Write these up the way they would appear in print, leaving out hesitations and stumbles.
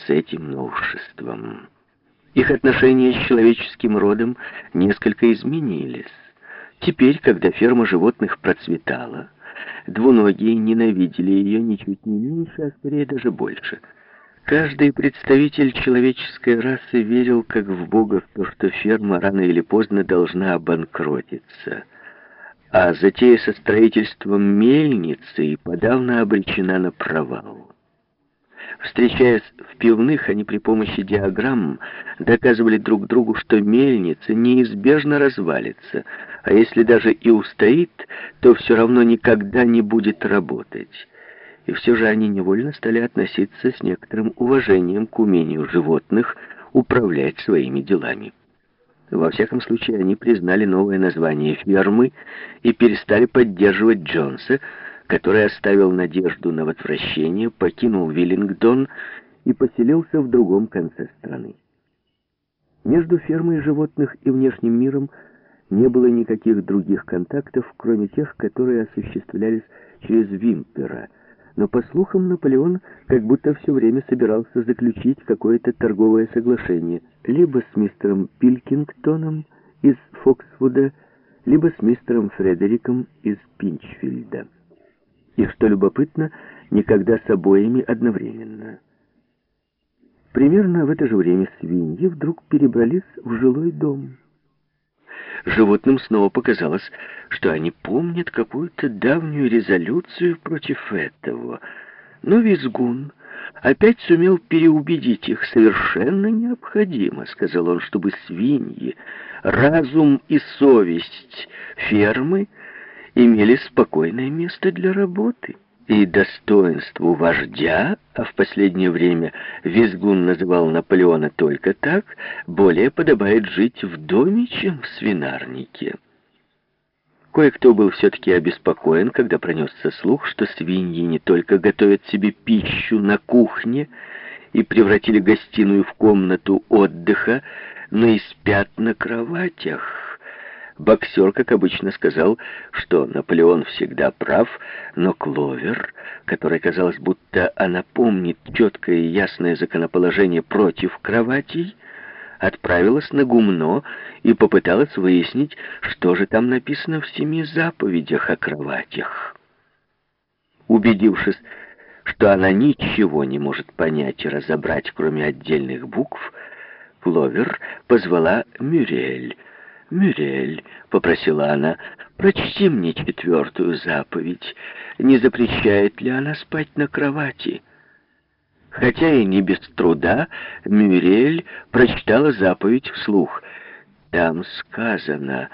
с этим новшеством. Их отношения с человеческим родом несколько изменились. Теперь, когда ферма животных процветала, двуногие ненавидели ее ничуть не меньше, а скорее даже больше. Каждый представитель человеческой расы верил как в Бога в то, что ферма рано или поздно должна обанкротиться, а затея со строительством мельницы и подавно обречена на провал. Встречаясь в пивных, они при помощи диаграмм доказывали друг другу, что мельница неизбежно развалится, а если даже и устоит, то все равно никогда не будет работать. И все же они невольно стали относиться с некоторым уважением к умению животных управлять своими делами. Во всяком случае, они признали новое название фермы и перестали поддерживать Джонса, который оставил надежду на возвращение, покинул Виллингдон и поселился в другом конце страны. Между фермой животных и внешним миром не было никаких других контактов, кроме тех, которые осуществлялись через Вимпера. Но, по слухам, Наполеон как будто все время собирался заключить какое-то торговое соглашение либо с мистером Пилкингтоном из Фоксвуда, либо с мистером Фредериком из Пинчфилда. И, что любопытно, никогда с обоими одновременно. Примерно в это же время свиньи вдруг перебрались в жилой дом. Животным снова показалось, что они помнят какую-то давнюю резолюцию против этого. Но визгун опять сумел переубедить их. «Совершенно необходимо», — сказал он, — «чтобы свиньи, разум и совесть фермы имели спокойное место для работы». И достоинству вождя, а в последнее время визгун называл Наполеона только так, более подобает жить в доме, чем в свинарнике. Кое-кто был все-таки обеспокоен, когда пронесся слух, что свиньи не только готовят себе пищу на кухне и превратили гостиную в комнату отдыха, но и спят на кроватях. Боксер, как обычно, сказал, что Наполеон всегда прав, но Кловер, которой казалось, будто она помнит четкое и ясное законоположение против кроватей, отправилась на гумно и попыталась выяснить, что же там написано в 7 заповедях о кроватях. Убедившись, что она ничего не может понять и разобрать, кроме отдельных букв, Кловер позвала Мюриэль. «Мюриэль», — попросила она, — «прочти мне 4-ю заповедь. Не запрещает ли она спать на кровати?» Хотя и не без труда, Мюриэль прочитала заповедь вслух. Там сказано: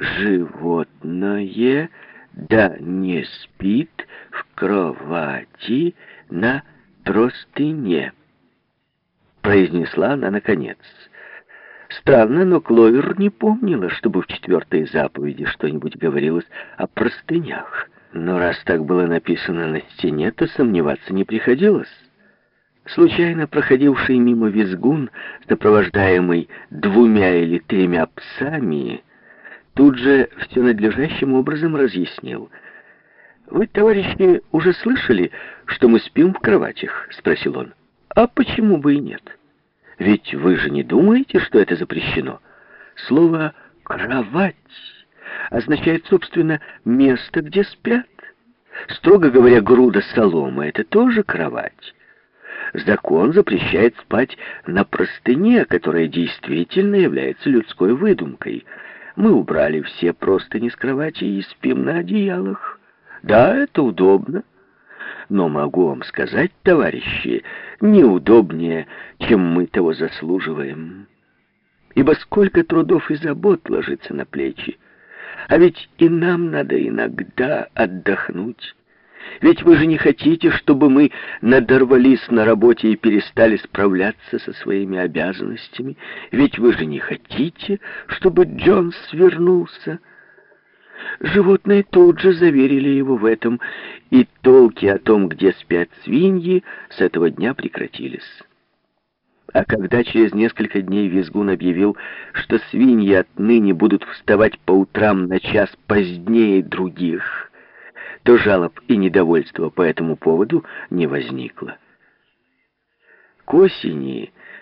«Животное да не спит в кровати на простыне», — произнесла она наконец. Странно, но Кловер не помнила, чтобы в 4-й заповеди что-нибудь говорилось о простынях. Но раз так было написано на стене, то сомневаться не приходилось. Случайно проходивший мимо визгун, сопровождаемый 2 или 3 псами, тут же все надлежащим образом разъяснил. «Вы, товарищи, уже слышали, что мы спим в кроватях?» — спросил он. «А почему бы и нет? Ведь вы же не думаете, что это запрещено? Слово «кровать» означает, собственно, место, где спят. Строго говоря, груда соломы — это тоже кровать. Закон запрещает спать на простыне, которая действительно является людской выдумкой. Мы убрали все простыни с кровати и спим на одеялах. Да, это удобно. Но могу вам сказать, товарищи, неудобнее, чем мы того заслуживаем. Ибо сколько трудов и забот ложится на плечи. А ведь и нам надо иногда отдохнуть. Ведь вы же не хотите, чтобы мы надорвались на работе и перестали справляться со своими обязанностями. Ведь вы же не хотите, чтобы Джонс вернулся. Животные тут же заверили его в этом, и толки о том, где спят свиньи, с этого дня прекратились. А когда через несколько дней визгун объявил, что свиньи отныне будут вставать по утрам на час позднее других, то жалоб и недовольства по этому поводу не возникло. к осени